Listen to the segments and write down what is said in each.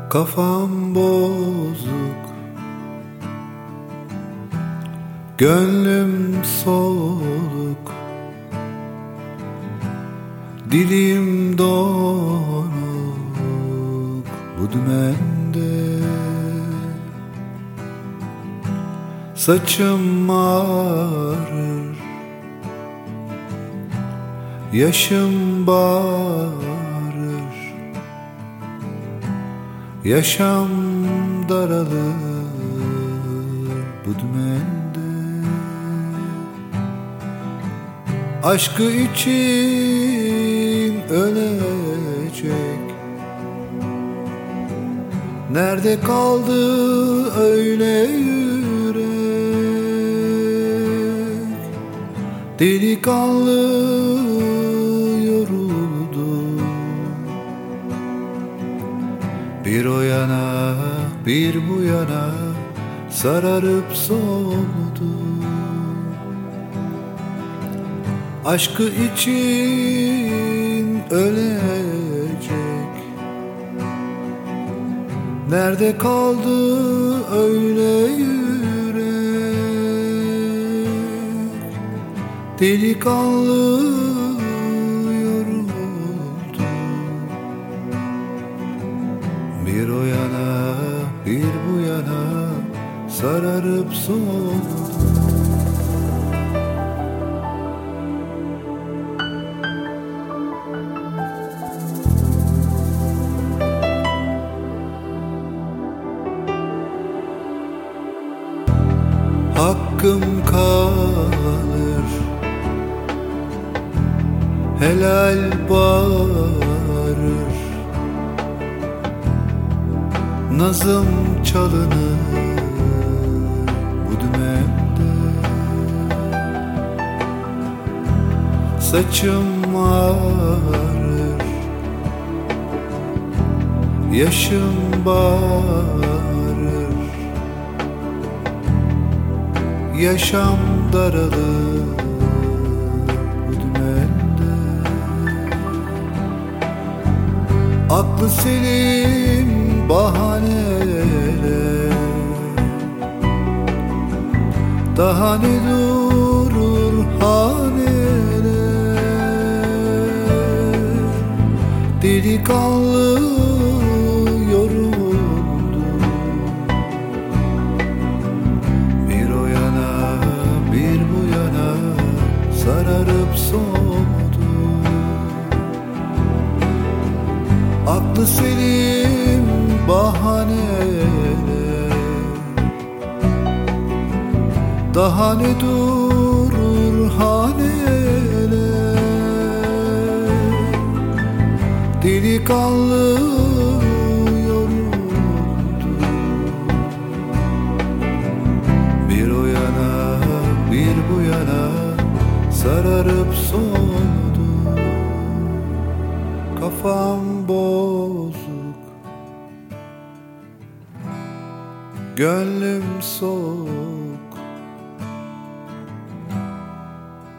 Kafam bozuk, gönlüm soluk, dilim donuk bu dümende. Saçım ağrır, yaşım bağırır, yaşam daralır bu dümende. Aşkı için ölecek, nerede kaldı öyle yürek? Delikanlı yoruldu, bir o yana bir bu yana sararıp soldu. Aşkı için ölecek, nerede kaldı öyle yürek? Delikanlı yoruldu, bir o yana bir bu yana sararıp soldu. Hakkım kalır, helal bağırır, nazım çalınır bu dümende. Saçım ağrır, yaşım bağırır, yaşam daralır bu dümende. Aklı selim bahaneler, daha ne durur haneler? Delikanlı yoruldu, bir o yana bir bu yana sararıp soldu. Aklı selim bahaneler, daha ne durur haneler? Delikanlı yoruldu, bir o yana bir bu yana sararıp soldu. Kafam bozuk, gönlüm soğuk,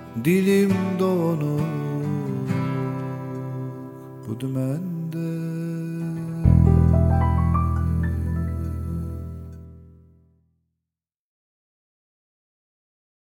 dilim donuk bu dümende.